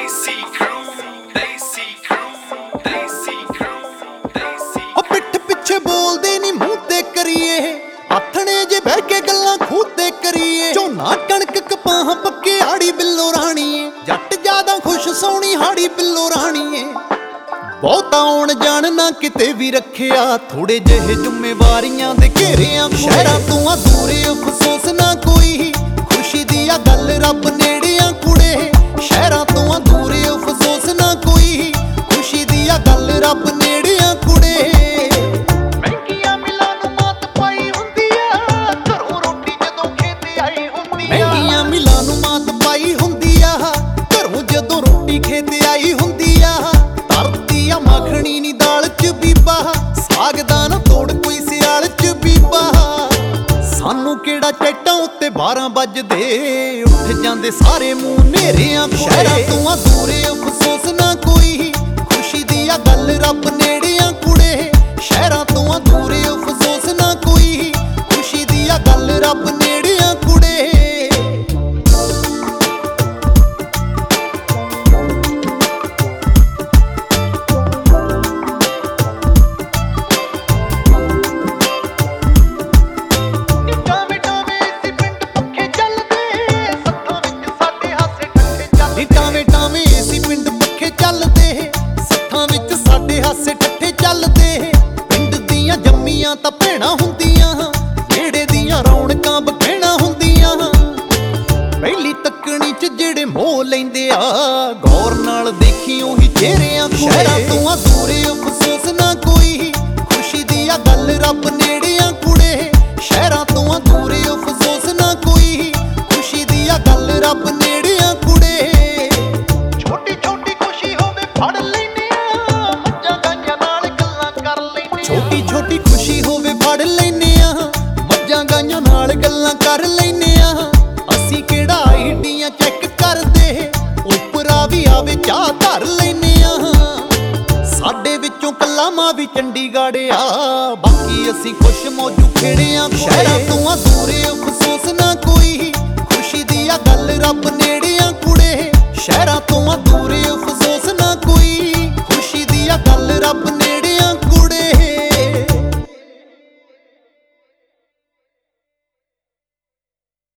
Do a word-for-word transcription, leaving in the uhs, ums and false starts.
ਪਿੱਠ ਪਿੱਛੇ ਬੋਲਦੇ ਨੀ ਮੂੰਹ ਤੇ ਕਰੀਏ ਆਥਣੇ ਜੇ ਬਹਿ ਕੇ ਗੱਲਾਂ ਖੂਹ ਤੇ ਕਰੀਏ ਝੋਨਾ ਕਣਕ ਕਪਾਹ ਪੱਕੇ ਹਾੜੀ ਬਿੱਲੋ ਰਾਣੀਏ ਜੱਟ ਜਿਆਦਾ ਖੁਸ਼ ਸੋਹਣੀ ਹਾੜੀ ਬਿੱਲੋ ਰਾਣੀਏ ਬਹੁਤਾ ਆਉਣ ਜਾਣ ਨਾ ਕਿਤੇ ਵੀ ਰੱਖਿਆ ਥੋੜੇ ਜਿਹੇ ਜ਼ਿੰਮੇਵਾਰੀਆਂ ਦੇ ਘੇਰਿਆਂ ਸ਼ਹਿਰਾਂ ਤੋਂ ਆ ਦੂਰੇ ਅਫਸੋਸ ਨਾ ਕੋਈ ਖੁਸ਼ੀ ਦੀ ਆ ਗੱਲ ਰੱਬ ਨੇੜਿਆਂ ਕੁੜੇ ਸ਼ਹਿਰਾਂ ਤੋਂ ਆ ਦੂਰੇ ਅਫਸੋਸ ਨਾ ਕੋਈ ਖੁਸ਼ੀ ਦੀ ਆ ਗੱਲ ਰੱਬ ਨੇੜਿਆਂ ਕੁੜੇ ਮਹਿੰਗੀਆਂ ਮਿਲਾਂ ਨੂੰ ਮਾਤ ਪਾਈ ਹੁੰਦੀ ਆ ਘਰੋਂ ਰੋਟੀ ਜਦੋਂ ਖੇਤ ਆਈ ਹੁੰਦੀ ਆ ਮਹਿੰਗੀਆਂ ਮਿਲਾਂ ਨੂੰ ਮਾਤ ਪਾਈ ਹੁੰਦੀ ਆ ਘਰੋਂ ਜਦੋਂ ਰੋਟੀ ਖੇਤ ਆਈ ਹੁੰਦੀ ਆ ਧਰਤੀ ਆ ਮੱਖਣੀ ਨੀ ਦਾਲ ਚ ਬੀਬਾ ਸਾਗ ਦਾ ਨਾ ਤੋੜ ਕੋਈ ਸਿਆਲ ਚ ਬੀਬਾ ਸਾਨੂੰ ਕਿਹੜਾ ਚੈਟਾਂ ਉੱਤੇ ਬਾਰਾਂ ਵੱਜਦੇ ਉੱਠ ਜਾਂਦੇ ਸਾਰੇ ਮੂੰਹ ਨੇਰਿਆਂ ਸ਼ਹਿਰਾਂ ਤੋਂ ਆ ਦੂਰੇ ਅਫਸੋਸ ਨਾ ਕੋਈ ਖੁਸ਼ੀ ਦੀ ਆ ਗੱਲ ਰੱਬ ਨੇੜਿਆਂ ਕੁੜੇ ਸ਼ਹਿਰਾਂ ਤੋਂ ਆ ਦੂਰੇ ਅਫਸੋਸ ਨਾ ਕੋਈ ਖੁਸ਼ੀ ਦੀ ਆ ਗੱਲ ਰੱਬ ਨੇੜਿਆਂ ਕੁੜੇ ਟਾਵੇਂ ਟਾਵੇਂ ਏਸੀ ਪਿੰਡ ਪੱਖੇ ਚੱਲਦੇ ਸੱਥਾਂ ਵਿੱਚ ਸਾਡੇ ਹਾਸੇ ਠੱਠੇ ਚੱਲਦੇ ਪਿੰਡ ਦੀਆਂ ਜੰਮੀਆਂ ਤਾਂ ਭੈਣਾਂ ਹੁੰਦੀਆਂ ਨੇੜੇ ਦੀਆਂ ਰੌਣਕਾਂ ਬਖੇਣਾ ਹੁੰਦੀਆਂ ਪਹਿਲੀ ਤੱਕਣੀ ਚ ਜਿਹੜੇ ਮੋਹ ਲੈਂਦੇ ਆ ਗੌਰ ਨਾਲ ਦੇਖੀ ਉਹੀ ਚਿਹਰਿਆਂ ਸ਼ਹਿਰਾਂ ਤੋਂ ਆ ਦੂਰੇ ਅਫਸੋਸ ਨਾ ਕੋਈ ਖੁਸ਼ੀ ਦੀ ਆ ਗੱਲ ਰੱਬ ਨੇੜਿਆਂ ਕੁੜੇ ਸ਼ਹਿਰਾਂ ਤੋਂ ਆ ਦੂਰੇ ਅਫਸੋਸ ਨਾ ਕੋਈ ਖੁਸ਼ੀ ਦੀ ਆ ਗੱਲ ਰੱਬ ਨੇੜਿਆਂ ਕੁੜੇ ਛੋਟੀ ਛੋਟੀ ਖੁਸ਼ੀ ਹੋਵੇ ਫੜ ਲੈਨੇ ਆ ਮੱਝਾਂ ਗਾਈਆਂ ਨਾਲ ਗੱਲਾਂ ਕਰ ਲੈਨੇ ਆ ਅਸੀਂ ਕਿਹੜਾ ਆਈਡੀਆਂ ਚੈੱਕ ਕਰਦੇ ਉਪਰਾ ਵੀ ਆਵੇ ਚਾਹ ਧਰ ਲੈਨੇ ਆ ਸਾਡੇ ਵਿੱਚੋਂ ਕੱਲਾ ਮਾਂ ਵੀ ਚੰਡੀਗੜ੍ਹ ਆ ਬਾਕੀ ਅਸੀਂ ਖੁਸ਼ ਮੌਜੂ ਖੇੜਿਆਂ ਸ਼ਹਿਰਾਂ ਤੋਂ ਆ ਦੂਰੇ ਅਫਸੋਸ ਨਾ ਕੋਈ ਖੁਸ਼ੀ ਦੀ ਆ ਗੱਲ ਰੱਬ ਨੇ